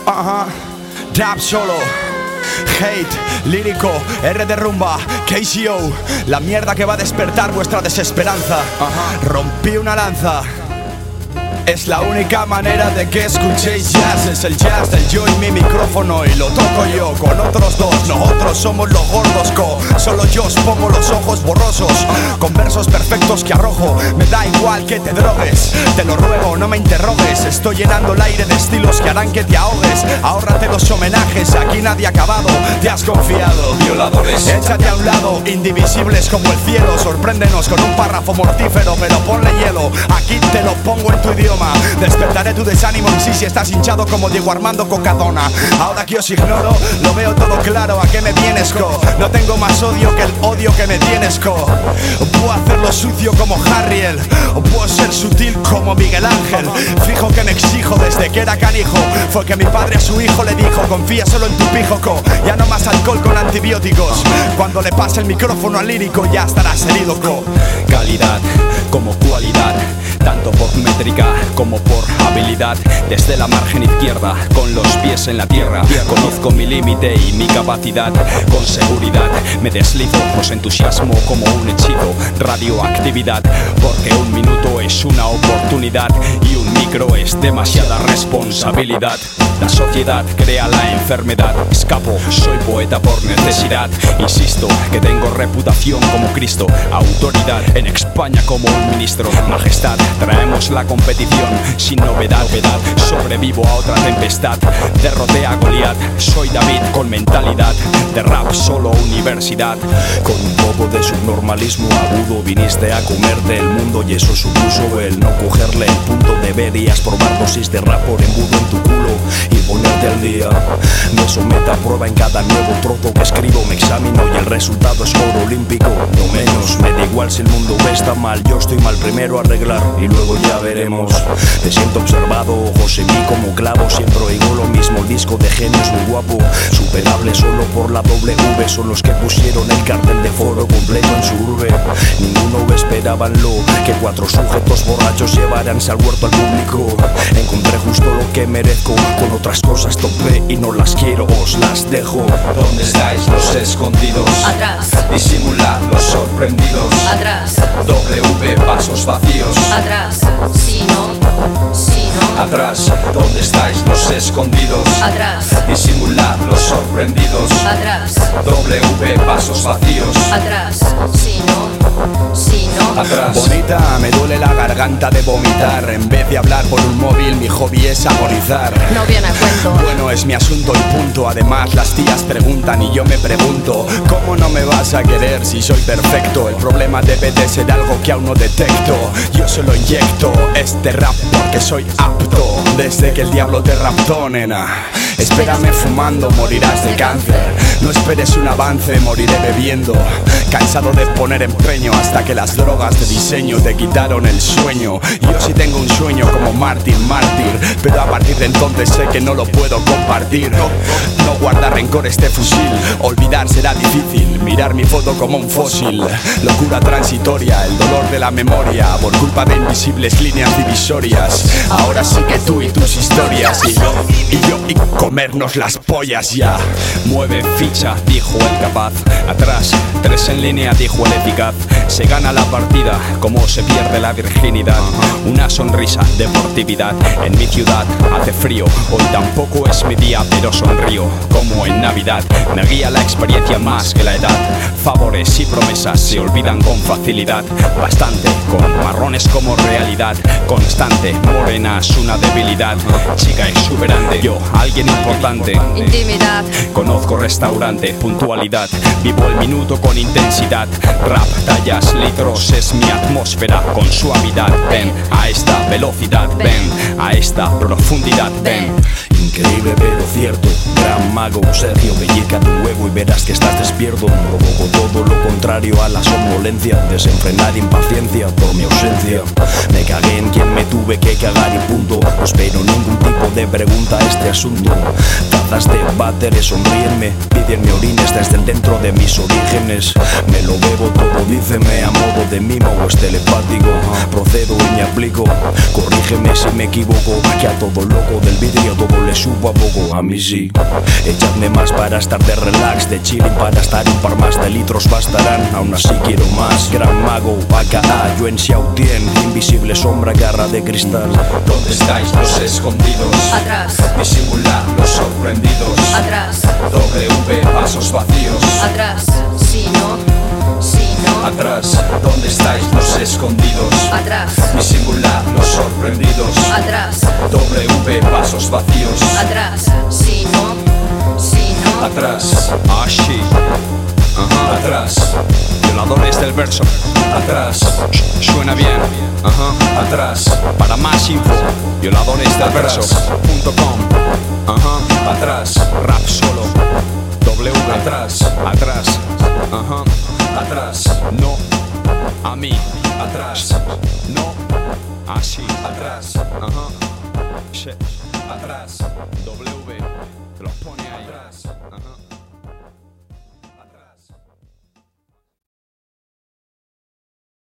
Ajá, rap solo, hate, lírico, R de rumba, KCO, la mierda que va a despertar vuestra desesperanza. Rompí una lanza. Es la única manera de que escuchéis jazz. Es el jazz del yo y mi micrófono, y lo toco yo con otros dos. Nosotros somos los gordos, solo yo os pongo los ojos borrosos, con versos perfectos que arrojo. Me da igual que te drogues, te lo ruego, no me interrogues. Estoy llenando el aire de estilos que harán que te ahogues. Ahórrate los homenajes, aquí nadie ha acabado. Te has confiado, violadores, échate a un lado, indivisibles como el cielo. Sorpréndenos con un párrafo mortífero, pero ponle hielo. Aquí te lo pongo en tu idioma. Despertaré tu desánimo en sí si estás hinchado como Diego Armando Cocadona. Ahora que os ignoro, lo veo todo claro. ¿A qué me vienes, co? No tengo más odio que el odio que me tienes, co. Puedo hacerlo sucio como Harriel, o puedo ser sutil como Miguel Ángel. Fijo que me exijo desde que era canijo. Fue que mi padre a su hijo le dijo: confía solo en tu pijo, co. Ya no más alcohol con antibióticos. Cuando le pase el micrófono al lírico ya estarás herido, co. Calidad como cualidad, tanto por métrica como por habilidad. Desde la margen izquierda, con los pies en la tierra, conozco mi límite y mi capacidad. Con seguridad me deslizo, os entusiasmo como un hechizo. Radioactividad, porque un minuto es una oportunidad y un micro es demasiada responsabilidad. La sociedad crea la enfermedad. Escapo, soy poeta por necesidad. Insisto que tengo reputación como Cristo. Autoridad en España como un ministro. Majestad, traemos la competición sin novedad. Sobrevivo a otra tempestad. Derroté a Goliat. Soy David con mentalidad de rap solo universidad. Con un poco de subnormalismo agudo viniste a comerte el mundo, y eso supuso el no cogerle el punto. Deberías probar dosis de rap por embudo en tu culo y ponerte al día. Me someto a prueba en cada nuevo trozo que escribo. Me examino y el resultado es oro olímpico. No menos, me da igual si el mundo está mal. Yo estoy mal, primero arreglar y luego ya veremos. Te siento observado, ojos en mí como clavos. Siempre oigo lo mismo, el disco de genio es muy guapo. Superable solo por la W. Son los que pusieron el cartel de foro completo en su urbe. Ninguno esperaban lo que cuatro sujetos borrachos llevaranse al huerto al público. Encontré justo lo que merezco. Con otras cosas topé y no las quiero, os las dejo. ¿Dónde estáis los escondidos? Atrás. Disimulad los sorprendidos. Atrás. W, pasos vacíos. Atrás. Si no. Atrás. ¿Dónde estáis los escondidos? Atrás. Disimulad los sorprendidos. Atrás. W, pasos vacíos. Atrás. Si no. Atrás. Bonita, me duele la garganta de vomitar. En vez de hablar por un móvil, mi hobby es agonizar. No viene a cuento. Bueno, es mi asunto y punto. Además, las tías preguntan y yo me pregunto: ¿cómo no me vas a querer si soy perfecto? El problema debe de ser algo que aún no detecto. Yo solo inyecto este rap porque soy apto. Desde que el diablo te raptó, nena. Espérame fumando, morirás de cáncer. No esperes un avance, moriré bebiendo. Cansado de poner empeño hasta que las drogas de diseño te quitaron el sueño. Yo sí tengo un sueño como Martin Mártir, pero a partir de entonces sé que no lo puedo compartir. No guarda rencor este fusil, olvidar será difícil. Mirar mi foto como un fósil. Locura transitoria, el dolor de la memoria por culpa de invisibles líneas divisorias. Ahora sí que tú y tus historias, y yo y comernos las pollas ya. Mueve ficha, dijo el capaz. Atrás, 3 en línea, dijo el eficaz. Se gana la partida como se pierde la virginidad. Una sonrisa, deportividad. En mi ciudad hace frío, hoy tampoco es mi día, pero sonrío como en Navidad. Me guía la experiencia más que la edad. Favores y promesas se olvidan con facilidad. Bastante, con marrones como realidad. Constante, morena es una debilidad. Chica exuberante, yo, alguien importante. Intimidad. Conozco restaurante, puntualidad. Vivo el minuto con intensidad. Rap, tallas, litros, es mi atmósfera con suavidad. Ven a esta velocidad, ven a esta profundidad, ven. Increíble pero cierto, gran mago Sergio, pellizca tu huevo y verás que estás despierto. Provoco todo lo contrario a la somnolencia, desenfrenada impaciencia por mi ausencia. Me cagué en quien me tuve que cagar y punto. No espero ningún tipo de pregunta a este asunto. Amenazas de váteres sonríenme, pídenme orines desde el dentro de mis orígenes. Me lo bebo todo, díceme a modo de mimo o es telepático. Procedo y me aplico, corrígeme si me equivoco. Que a todo loco del vidrio todo le subo a poco, a mí sí. Echadme más para estar de relax, de chilling para estar un par más de litros bastarán. Aún así quiero más, gran mago, AKA, yo en Xiaotien, invisible sombra, garra de cristal. ¿Dónde estáis los escondidos? Atrás, Disimular los sorprendidos. atrás, W, pasos vacíos. atrás, si no, Atrás, ¿dónde estáis los escondidos? atrás, Disimular los sorprendidos. atrás, W, pasos vacíos. atrás, si no, Atrás, Así, atrás, violadores del verso. atrás, Suena bien, atrás, Para más info, violadores.com. atrás, Rap solo, W, atrás, atrás, atrás, no, a mí, atrás, no, así, atrás, shit, atrás, W, te lo pone ahí, atrás.